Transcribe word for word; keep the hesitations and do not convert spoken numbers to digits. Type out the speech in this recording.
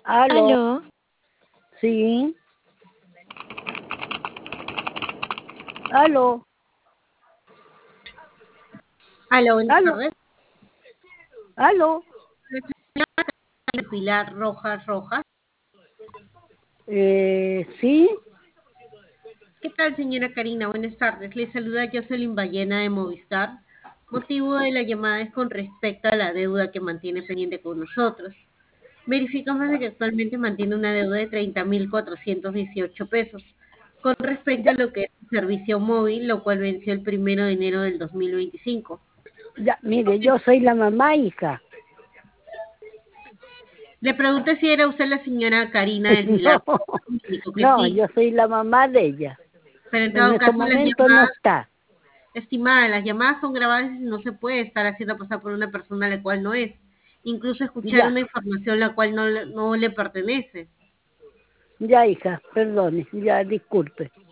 Aló, Aló, sí, aló, Hola, buenas aló, tardes. aló. Pilar Rojas Rojas. Eh, sí, ¿Qué tal, señora Karina? Buenas tardes. Le saluda Jocelyn Ballena de Movistar. Motivo de la llamada es con respecto a la deuda que mantiene pendiente con nosotros. Verificamos de que actualmente mantiene una deuda de treinta mil cuatrocientos dieciocho pesos con respecto a ya, lo que es el servicio móvil, lo cual venció el primero de enero del dos mil veinticinco. ya, mire, yo soy la mamá, hija. Le pregunté si era usted la señora Karina del No, Pilar Rojas. Me dijo que no, sí, yo soy la mamá de ella. pero en En todo este caso las momento no llamadas. está. Estimada, las llamadas son grabadas y no se puede estar haciendo pasar por una persona a la cual no es. Incluso escuchar Ya, una información la cual no, le- no le pertenece. ya, hija, perdone, ya, disculpe.